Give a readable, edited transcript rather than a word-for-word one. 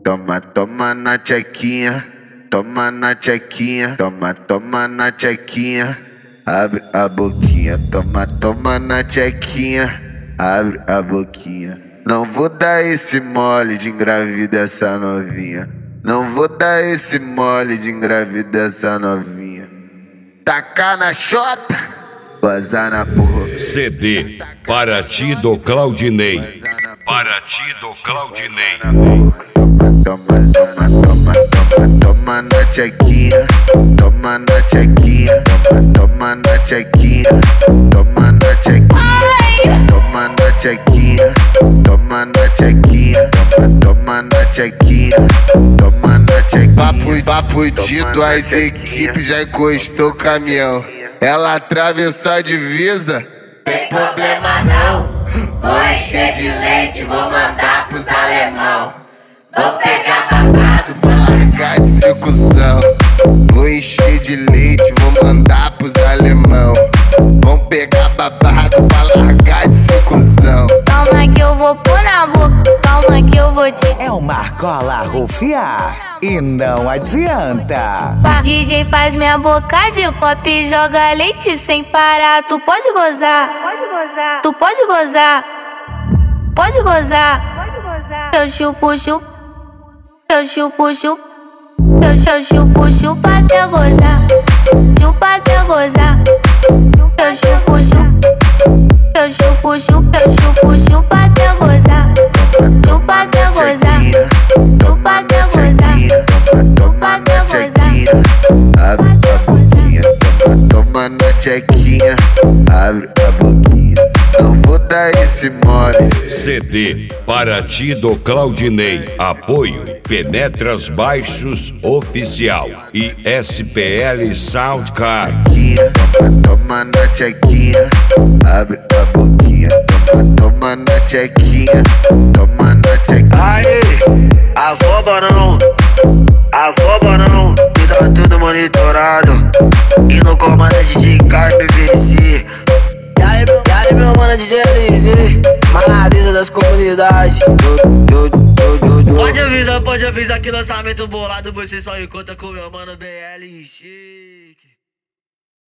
Toma, toma na tchequinha, toma na tchequinha, toma, toma na tchequinha, abre a boquinha, toma, toma na tchequinha, abre a boquinha. Não vou dar esse mole de engravidar essa novinha. Não vou dar esse mole de engravidar essa novinha. Tacar na chota, gozar na porra. CD Paraty do Claudinei. Paraty do Claudinei. Toma, toma, toma, toma, toma na tchequinha, toma na tchequinha, toma, toma na tchequinha, toma na tchequinha, toma na tchequinha, toma na tchequinha, toma na tchequinha, toma na tchequinha. Papo dito, as equipes já encostou o caminhão. Ela atravessou a divisa. Tem problema não, vou encher de leite, vou mandar pros alemão. Vou pegar babado pra largar de secusão. Vou encher de leite, vou mandar pros alemão. Vão pegar babado pra largar de secusão. Calma que eu vou pôr na boca, calma que eu vou te... É uma cola rufiar e não adianta. DJ faz minha boca de copo e joga leite sem parar. Tu pode gozar, tu pode gozar, pode gozar. Eu chupo, chupo, eu chupo, chupo, eu chupo, chupa até gozar, chupa até gozar. Eu chupo, chupo, eu chupo, chupo, eu chupo, chupa até gozar, chupa até gozar, chupa até gozar, chupa até gozar. Abre a boquinha, toma, toma na tchequinha, abre a boquinha. Não vou dar esse mole. CD Paraty do Claudinei. Apoio Penetras Baixos Oficial e SPL Soundcard. Toma, toma na tchequinha, abre a boquinha. Toma, toma na tchequinha, toma na tchequinha. Aê, afoba não, me dá tudo monitorado. E no comandante de carne PVC. E aí meu mano de GLZ, Manadeza das comunidades. Pode avisar que lançamento bolado você só encontra com meu mano BLX.